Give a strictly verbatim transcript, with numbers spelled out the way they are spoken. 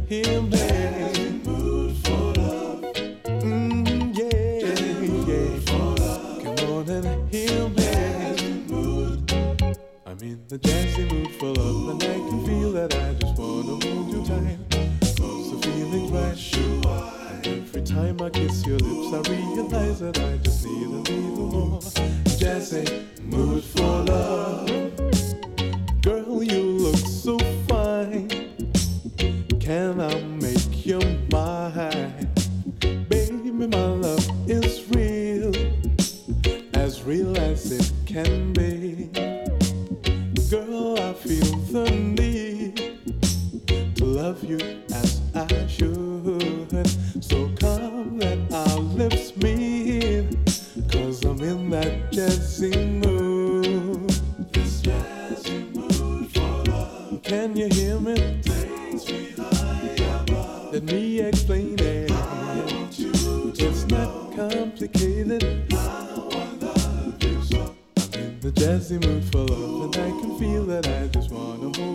hear me. Mood for love. Mm, yeah, yeah. Come on and hear me. Mood. I'm in the jazzy mood for love, and I can feel that I just wanna hold you tight. Cause the feeling's right. And every time I kiss your lips, I realize that I just need a little more. Jazzy mood for love. Girl, you look so fine. Can I make you mine? Baby, my love is real, as real as it can be. Girl, I feel the need to love you as I should. So come let our lips meet, cause I'm in that jazzy mood. This jazzy mood for love. Can you hear me? Takes me high above. Let me explain it. I want you to it's know. Not complicated. How I love you so. I'm in the jazzy mood for love, and I can feel that I just wanna hold